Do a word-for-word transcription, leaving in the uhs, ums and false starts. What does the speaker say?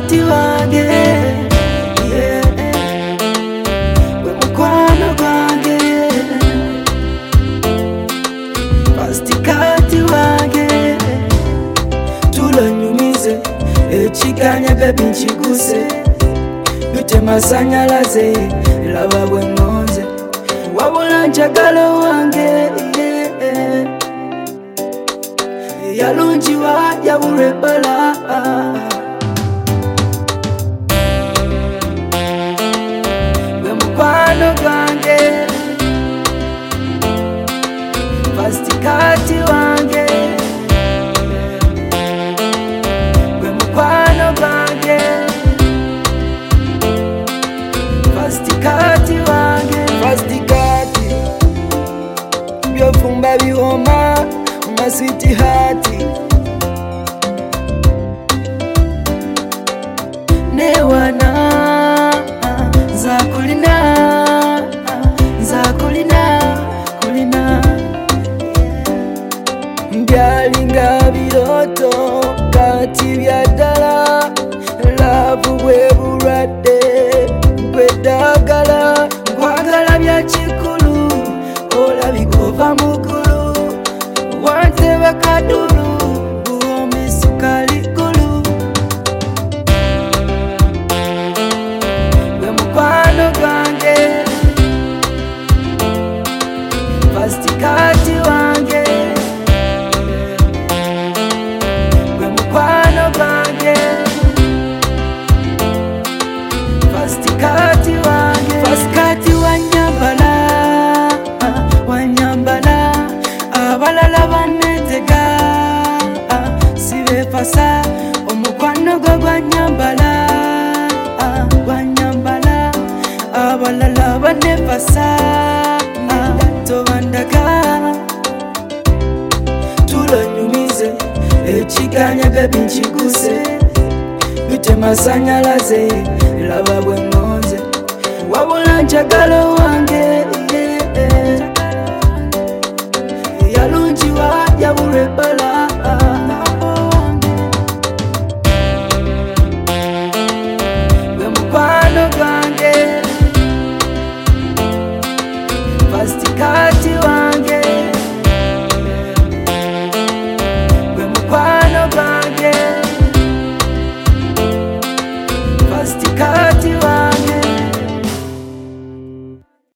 kati wange, yeah. Gwe mukwano gwange, fast kati wange. Tulonyumize ekiganya baby nkiguse, bite masanyalaze laba bwe ngonze, wabula njagala wange, yeah. Yalungiwa yabulwa ebbala, gwe mukwano gwange, fast kati wange, gwe mukwano gwange, fast kati wange, fast kati. Byofumba biwoma my sweetie hearty, newana zakulina zakulina kulina, mbyalinga biroto kati byaddala, laavu bwe bulwadde gwedagala, nkwagala bya kikulu olabika ova mugulu, wantebe kadulu buwomisuka likulu, gwe mukwano gwange, fast kati wange, gwe mukwano gwange, fast kati wange, fast kati wanyambala wanyambala, abalala banetega sibefasa, omukwano gwo gwanyambala gwanyambala, abalala banefasa tobandaga. Tulonyumize ekiganya baby nkiguse, bite masanyalaze laba bwe ngonze, wabula njagala wange, yeah. Yalungiwa yabulwa ebbala, gwe mukwano gwange, fast kati wange.